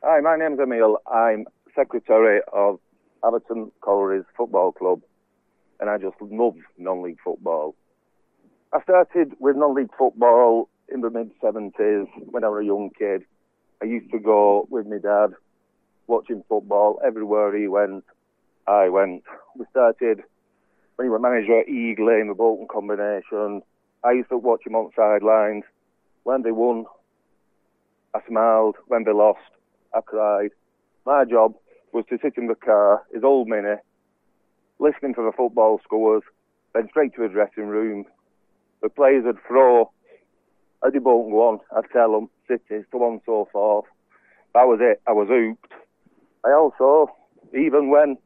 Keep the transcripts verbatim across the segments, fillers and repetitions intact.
Hi, my name's Emil. I'm secretary of Everton Collieries Football Club, and I just love non-league football. I started with non-league football in the mid-seventies when I was a young kid. I used to go with my dad watching football. Everywhere he went, I went. We started when he was manager at Eagley in the Bolton combination. I used to watch him on sidelines. When they won, I smiled. When they lost, I cried. My job was to sit in the car, his old Mini, listening to the football scores, then straight to the dressing room. The players would throw. How did Bolton go on? I'd tell them, City, so on and so forth. That was it. I was hooked. I also, even when,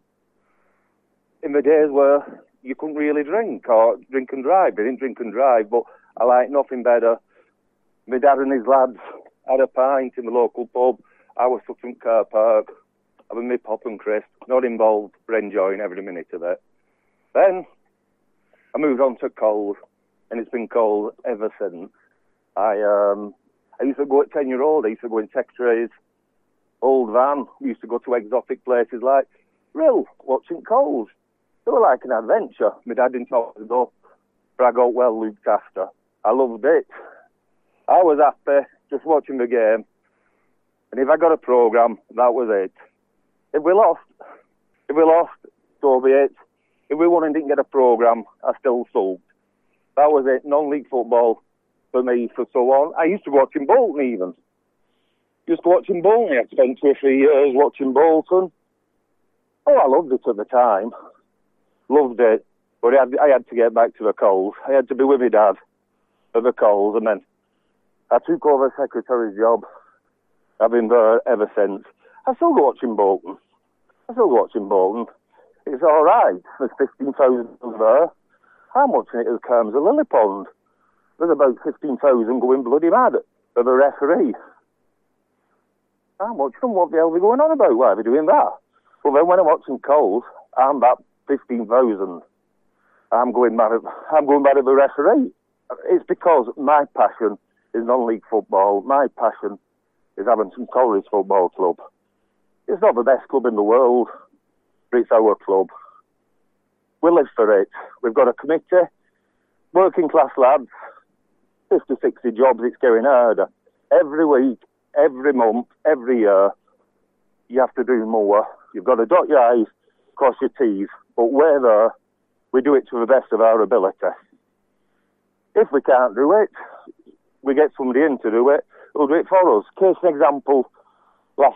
in the days where you couldn't really drink or drink and drive, they didn't drink and drive, but I like nothing better. My dad and his lads had a pint in the local pub. I was stuck in car park, having my pop and crisp, not involved, but enjoying every minute of it. Then I moved on to Coles, and it's been Coles ever since. I um, I used to go at ten-year-old, I used to go in secretaries, old van. We used to go to exotic places like Rill, watching Coles. They were like an adventure. My dad didn't talk to go, but I got well looked after. I loved it. I was happy just watching the game. And if I got a programme, that was it. If we lost, if we lost, so be it. If we won and didn't get a programme, I still sulked. That was it. Non-league football for me for so on. I used to watch in Bolton even. Used to watch in Bolton. I spent two or three years watching Bolton. Oh, I loved it at the time. Loved it. But I had, I had to get back to the Coles. I had to be with my dad at the Coles, and then I took over secretary's job. I've been there ever since. I still go watching Bolton. I still go watching Bolton. It's all right. There's fifteen thousand there. I'm watching it as calm as a lily pond. There's about fifteen thousand going bloody mad at the referee. I'm watching them. What the hell are they going on about? Why are they doing that? Well, then when I'm watching Coles, I'm that fifteen thousand. I'm going mad at, I'm going mad at the referee. It's because my passion is non-league football. My passion is Everton Collieries Football Club. It's not the best club in the world, but it's our club. We live for it. We've got a committee, working class lads, fifty, sixty jobs, it's getting harder. Every week, every month, every year, you have to do more. You've got to dot your I's, cross your T's, but we're there, we do it to the best of our ability. If we can't do it, we get somebody in to do it, who'll do it for us. Case an example,